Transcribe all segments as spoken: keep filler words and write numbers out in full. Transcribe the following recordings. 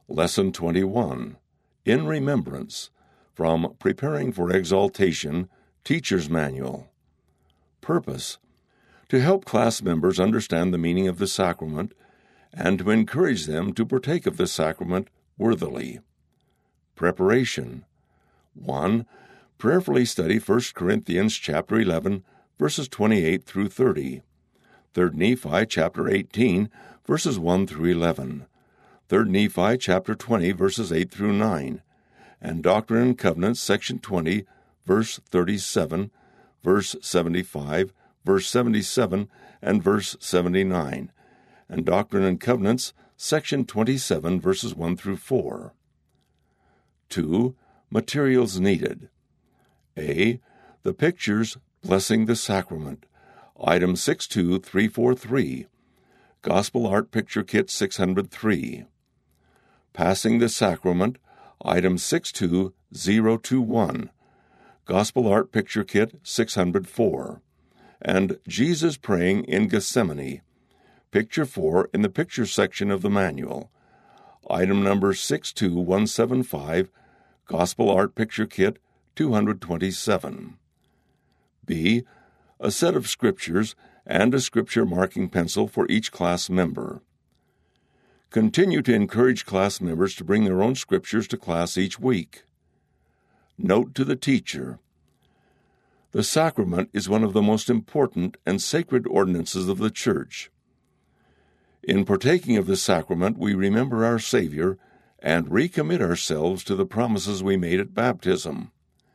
Lesson twenty-one, In Remembrance, from Preparing for Exaltation, Teacher's Manual. Purpose: to help class members understand the meaning of the sacrament and to encourage them to partake of the sacrament worthily. Preparation: one. Prayerfully study First Corinthians chapter eleven, verses twenty-eight through thirty. Third Nephi chapter eighteen, verses one through eleven. Third Nephi chapter twenty, verses eight through nine. And Doctrine and Covenants, section twenty, verse thirty-seven, verse seventy-five, verse seventy-seven, and verse seventy-nine. And Doctrine and Covenants, section twenty-seven, verses one through four. two. Materials needed. A. The pictures blessing the sacrament. Item six two three four three. Gospel Art Picture Kit six hundred three. Passing the Sacrament. Item six two zero two one. Gospel Art Picture Kit six hundred four. And Jesus Praying in Gethsemane. Picture four in the picture section of the manual. Item number six two one seven five. Gospel Art Picture Kit two hundred twenty-seven. B. A set of scriptures and a scripture marking pencil for each class member. Continue to encourage class members to bring their own scriptures to class each week. Note to the teacher: the sacrament is one of the most important and sacred ordinances of the Church. In partaking of the sacrament, we remember our Savior and recommit ourselves to the promises we made at baptism.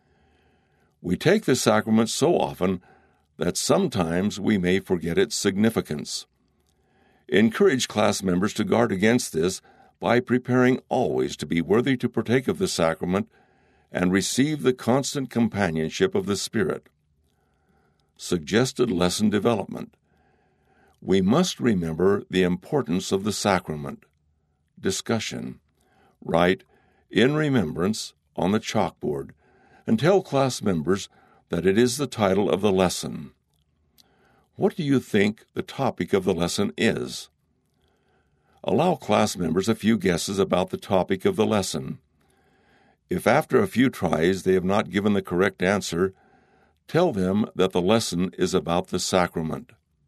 We take the sacrament so often that sometimes we may forget its significance. Encourage class members to guard against this by preparing always to be worthy to partake of the sacrament and receive the constant companionship of the Spirit. Suggested lesson development. We must remember the importance of the sacrament. Discussion. Write "In Remembrance" on the chalkboard and tell class members that it is the title of the lesson. What do you think the topic of the lesson is? Allow class members a few guesses about the topic of the lesson. If after a few tries they have not given the correct answer, tell them that the lesson is about the sacrament.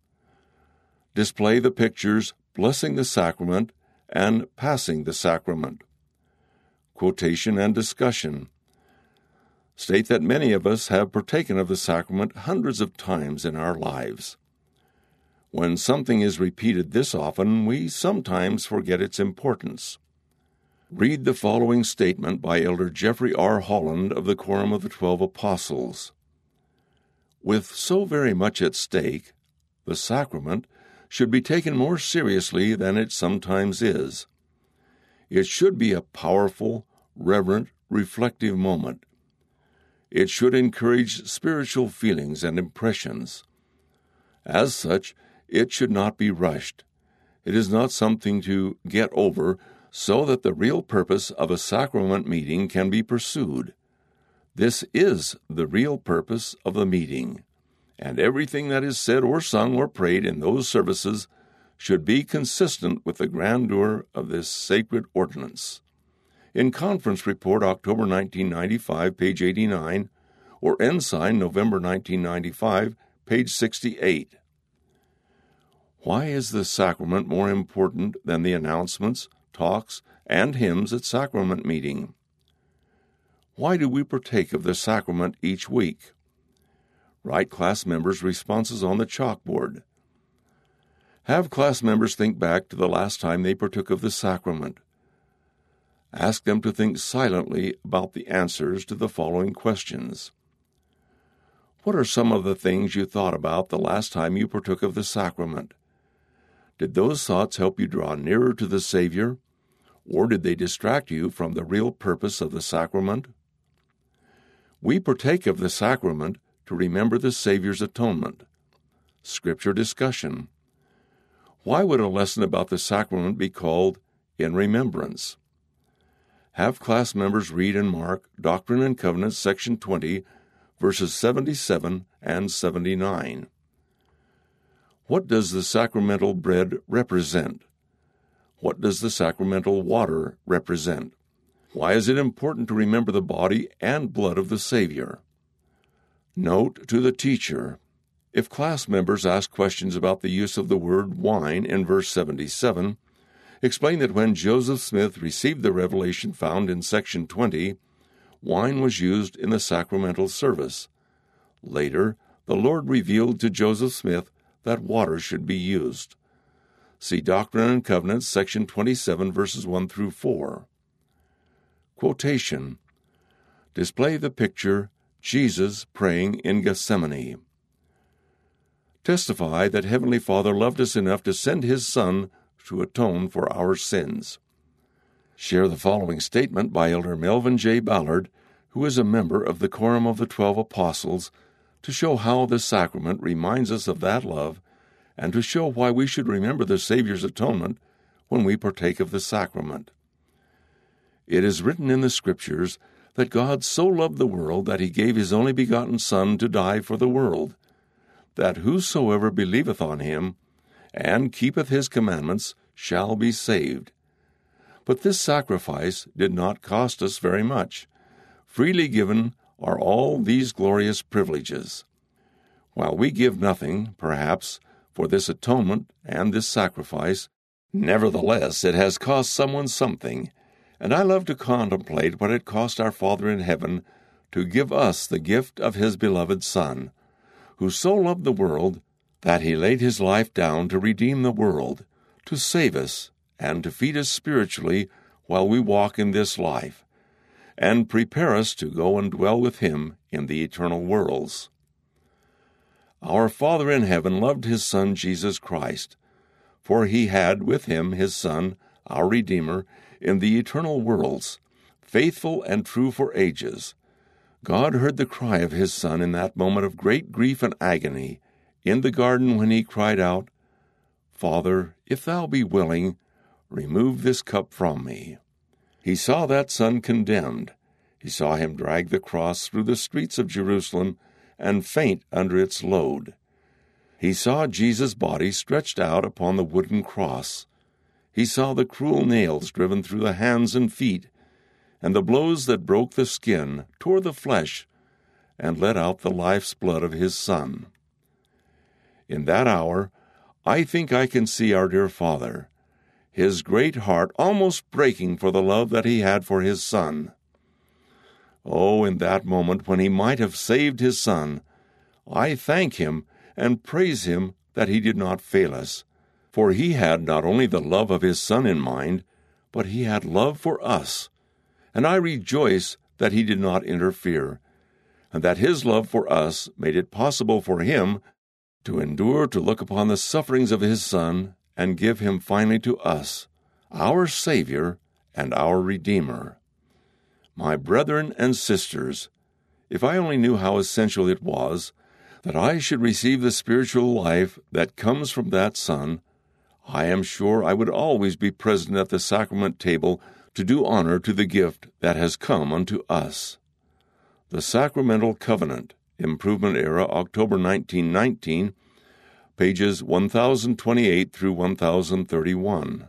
Display the pictures blessing the sacrament and passing the sacrament. Quotation and discussion. State that many of us have partaken of the sacrament hundreds of times in our lives. When something is repeated this often, we sometimes forget its importance. Read the following statement by Elder Jeffrey R. Holland of the Quorum of the Twelve Apostles. With so very much at stake, the sacrament should be taken more seriously than it sometimes is. It should be a powerful, reverent, reflective moment. It should encourage spiritual feelings and impressions. As such, it should not be rushed. It is not something to get over so that the real purpose of a sacrament meeting can be pursued. This is the real purpose of the meeting, and everything that is said or sung or prayed in those services should be consistent with the grandeur of this sacred ordinance. In Conference Report, October nineteen ninety-five, page eighty-nine, or Ensign, November nineteen ninety-five, page sixty-eight. Why is the sacrament more important than the announcements, talks, and hymns at sacrament meeting? Why do we partake of the sacrament each week? Write class members' responses on the chalkboard. Have class members think back to the last time they partook of the sacrament. Ask them to think silently about the answers to the following questions. What are some of the things you thought about the last time you partook of the sacrament? Did those thoughts help you draw nearer to the Savior, or did they distract you from the real purpose of the sacrament? We partake of the sacrament to remember the Savior's atonement. Scripture discussion. Why would a lesson about the sacrament be called In Remembrance? Have class members read and mark Doctrine and Covenants, section twenty, verses seventy-seven and seventy-nine. What does the sacramental bread represent? What does the sacramental water represent? Why is it important to remember the body and blood of the Savior? Note to the teacher: if class members ask questions about the use of the word wine in verse seventy-seven, explain that when Joseph Smith received the revelation found in section twenty, wine was used in the sacramental service. Later, the Lord revealed to Joseph Smith that water should be used. See Doctrine and Covenants, section twenty-seven, verses one through four. Quotation: display the picture, Jesus praying in Gethsemane. Testify that Heavenly Father loved us enough to send His Son to atone for our sins. Share the following statement by Elder Melvin J. Ballard, who is a member of the Quorum of the Twelve Apostles, to show how the sacrament reminds us of that love, and to show why we should remember the Savior's atonement when we partake of the sacrament. It is written in the Scriptures that God so loved the world that He gave His only begotten Son to die for the world, that whosoever believeth on Him, and keepeth His commandments, shall be saved. But this sacrifice did not cost us very much. Freely given are all these glorious privileges. While we give nothing, perhaps, for this atonement and this sacrifice, nevertheless it has cost someone something, and I love to contemplate what it cost our Father in heaven to give us the gift of His beloved Son, who so loved the world that He laid His life down to redeem the world, to save us, and to feed us spiritually while we walk in this life, and prepare us to go and dwell with Him in the eternal worlds. Our Father in heaven loved His Son Jesus Christ, for He had with Him His Son, our Redeemer, in the eternal worlds, faithful and true for ages. God heard the cry of His Son in that moment of great grief and agony, in the garden when He cried out, "Father, if Thou be willing, remove this cup from me." He saw that Son condemned. He saw Him drag the cross through the streets of Jerusalem and faint under its load. He saw Jesus' body stretched out upon the wooden cross. He saw the cruel nails driven through the hands and feet, and the blows that broke the skin, tore the flesh, and let out the life's blood of His Son. In that hour, I think I can see our dear Father, His great heart almost breaking for the love that He had for His Son. Oh, in that moment when He might have saved His Son, I thank Him and praise Him that He did not fail us, for He had not only the love of His Son in mind, but He had love for us, and I rejoice that He did not interfere, and that His love for us made it possible for Him to endure to look upon the sufferings of His Son and give Him finally to us, our Savior and our Redeemer. My brethren and sisters, if I only knew how essential it was that I should receive the spiritual life that comes from that Son, I am sure I would always be present at the sacrament table to do honor to the gift that has come unto us. The Sacramental Covenant, Improvement Era, October nineteen nineteen, pages one thousand twenty-eight through one thousand thirty-one.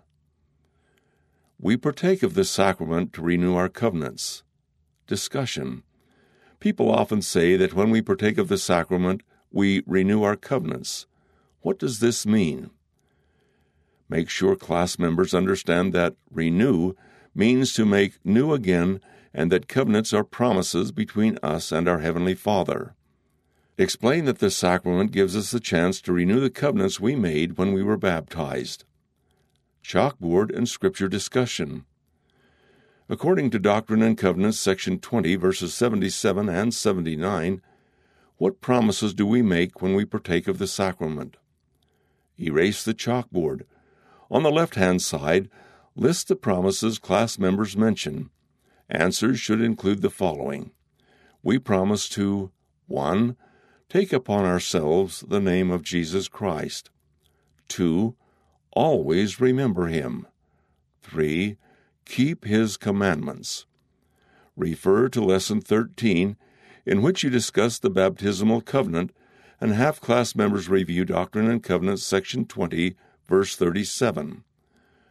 We partake of this sacrament to renew our covenants. Discussion. People often say that when we partake of the sacrament, we renew our covenants. What does this mean? Make sure class members understand that renew means to make new again, and that covenants are promises between us and our Heavenly Father. Explain that the sacrament gives us the chance to renew the covenants we made when we were baptized. Chalkboard and Scripture discussion. According to Doctrine and Covenants, section twenty, verses seventy-seven and seventy-nine, what promises do we make when we partake of the sacrament? Erase the chalkboard. On the left-hand side, list the promises class members mention. Answers should include the following. We promise to one. Take upon ourselves the name of Jesus Christ. two. Always remember Him. three. Keep His commandments. Refer to Lesson thirteen, in which you discuss the baptismal covenant, and have class members review Doctrine and Covenants, section twenty, verse thirty-seven.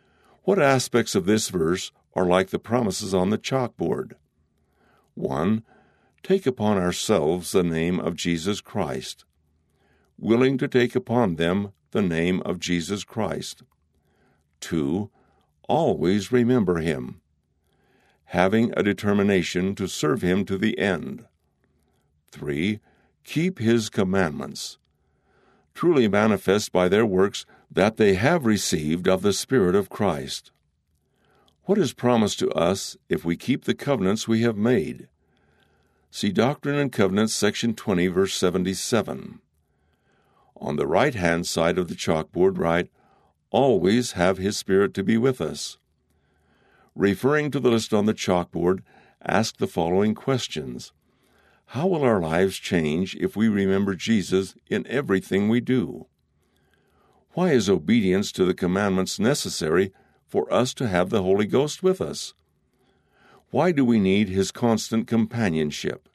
What aspects of this verse are like the promises on the chalkboard? One, take upon ourselves the name of Jesus Christ. Willing to take upon them the name of Jesus Christ. Two, always remember him. Having a determination to serve him to the end. Three, keep his commandments. Truly manifest by their works that they have received of the Spirit of Christ. What is promised to us if we keep the covenants we have made? See Doctrine and Covenants, section twenty, verse seventy-seven. On the right-hand side of the chalkboard write, always have his Spirit to be with us. Referring to the list on the chalkboard, ask the following questions. How will our lives change if we remember Jesus in everything we do? Why is obedience to the commandments necessary for us to have the Holy Ghost with us? Why do we need his constant companionship?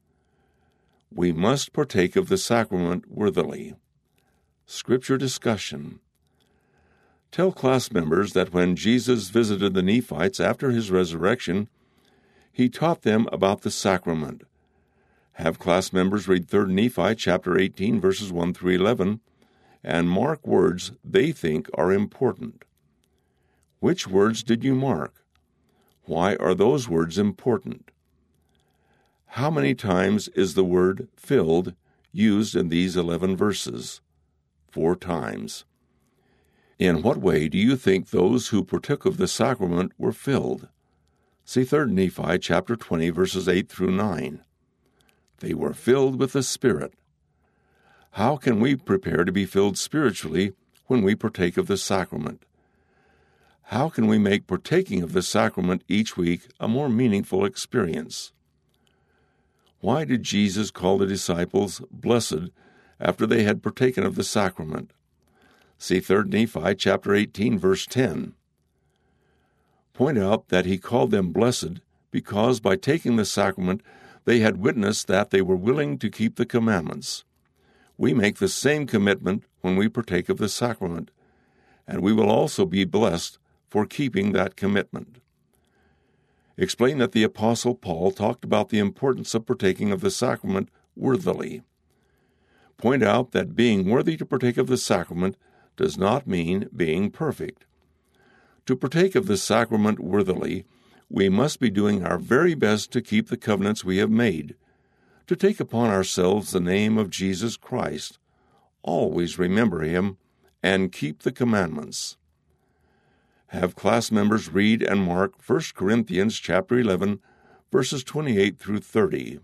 We must partake of the sacrament worthily. Scripture discussion. Tell class members that when Jesus visited the Nephites after his resurrection, he taught them about the sacrament. Have class members read Third Nephi chapter eighteen, verses one through eleven, and mark words they think are important. Which words did you mark? Why are those words important? How many times is the word filled used in these eleven verses? Four times. In what way do you think those who partook of the sacrament were filled? See Third Nephi chapter twenty, verses eight through nine. They were filled with the Spirit. How can we prepare to be filled spiritually when we partake of the sacrament? How can we make partaking of the sacrament each week a more meaningful experience? Why did Jesus call the disciples blessed after they had partaken of the sacrament? See Third Nephi chapter eighteen, verse ten. Point out that he called them blessed because by taking the sacrament they had witnessed that they were willing to keep the commandments. We make the same commitment when we partake of the sacrament, and we will also be blessed for keeping that commitment. Explain that the Apostle Paul talked about the importance of partaking of the sacrament worthily. Point out that being worthy to partake of the sacrament does not mean being perfect. To partake of the sacrament worthily, we must be doing our very best to keep the covenants we have made, to take upon ourselves the name of Jesus Christ, always remember him, and keep the commandments. Have class members read and mark First Corinthians chapter eleven, verses twenty-eight through thirty.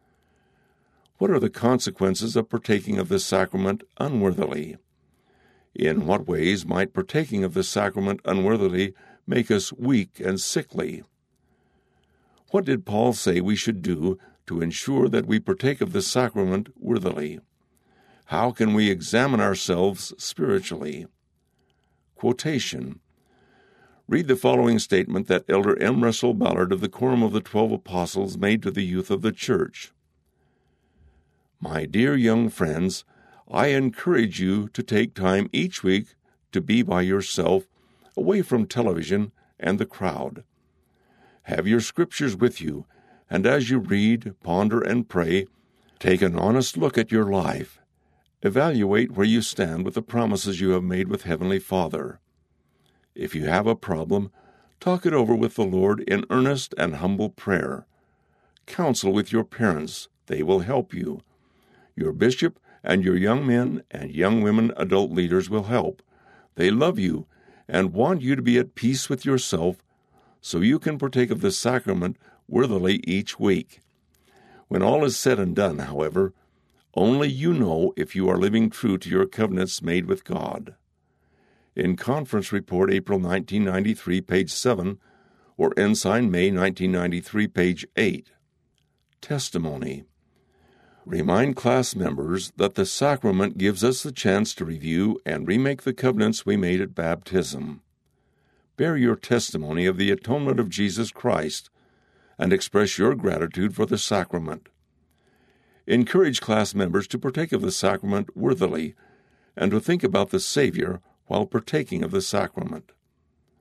What are the consequences of partaking of the sacrament unworthily? In what ways might partaking of the sacrament unworthily make us weak and sickly? What did Paul say we should do to ensure that we partake of the sacrament worthily? How can we examine ourselves spiritually? Quotation. Read the following statement that Elder M. Russell Ballard of the Quorum of the Twelve Apostles made to the youth of the church. My dear young friends, I encourage you to take time each week to be by yourself, away from television and the crowd. Have your scriptures with you, and as you read, ponder, and pray, take an honest look at your life. Evaluate where you stand with the promises you have made with Heavenly Father. If you have a problem, talk it over with the Lord in earnest and humble prayer. Counsel with your parents. They will help you. Your bishop and your young men and young women adult leaders will help. They love you and want you to be at peace with yourself so you can partake of the sacrament worthily each week. When all is said and done, however, only you know if you are living true to your covenants made with God. In Conference Report, April nineteen ninety-three, page seven, or Ensign, May nineteen ninety-three, page eight. Testimony. Remind class members that the sacrament gives us the chance to review and remake the covenants we made at baptism. Bear your testimony of the atonement of Jesus Christ and express your gratitude for the sacrament. Encourage class members to partake of the sacrament worthily and to think about the Savior while partaking of the sacrament.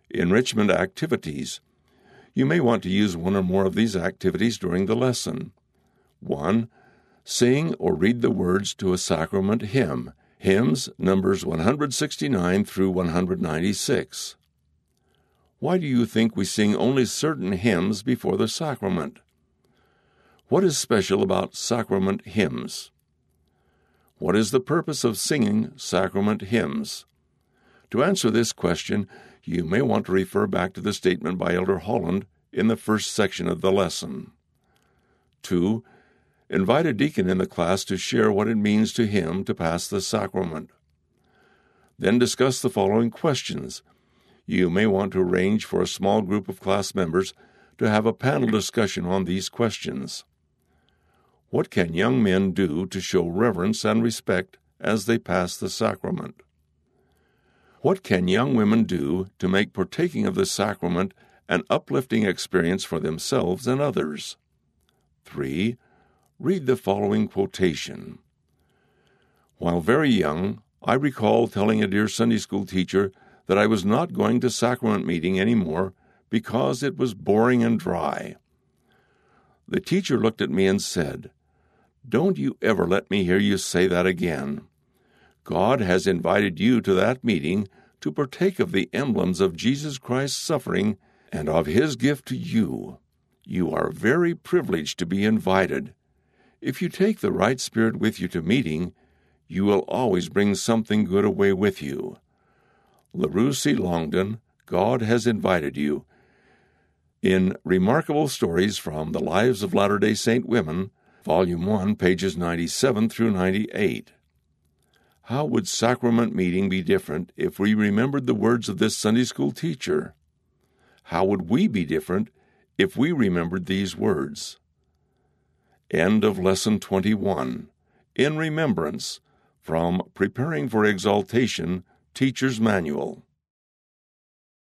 Enrichment activities. You may want to use one or more of these activities during the lesson. one. Sing or read the words to a sacrament hymn. Hymns, numbers one sixty-nine through one ninety-six. Why do you think we sing only certain hymns before the sacrament? What is special about sacrament hymns? What is the purpose of singing sacrament hymns? To answer this question, you may want to refer back to the statement by Elder Holland in the first section of the lesson. two. Invite a deacon in the class to share what it means to him to pass the sacrament. Then discuss the following questions. You may want to arrange for a small group of class members to have a panel discussion on these questions. What can young men do to show reverence and respect as they pass the sacrament? What can young women do to make partaking of the sacrament an uplifting experience for themselves and others? three. Read the following quotation. While very young, I recall telling a dear Sunday school teacher that I was not going to sacrament meeting anymore because it was boring and dry. The teacher looked at me and said, "Don't you ever let me hear you say that again. God has invited you to that meeting to partake of the emblems of Jesus Christ's suffering and of His gift to you. You are very privileged to be invited. If you take the right spirit with you to meeting, you will always bring something good away with you." LaRue C. Longden, God Has Invited You. In Remarkable Stories from the Lives of Latter-day Saint Women, Volume one, pages ninety-seven through ninety-eight. How would sacrament meeting be different if we remembered the words of this Sunday school teacher? How would we be different if we remembered these words? End of Lesson twenty-one. In Remembrance, from Preparing for Exaltation, Teacher's Manual.